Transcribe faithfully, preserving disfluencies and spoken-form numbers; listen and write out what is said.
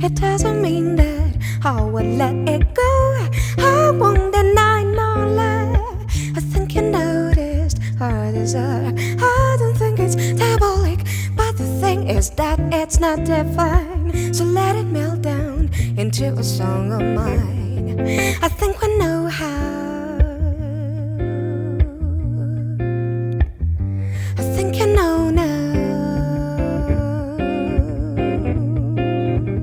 It doesn't mean that I would let it go. I won't deny no love. I think you noticed I deserve. I don't think it's diabolic, but the thing is that it's not divine. So let it melt down into a song of mine. I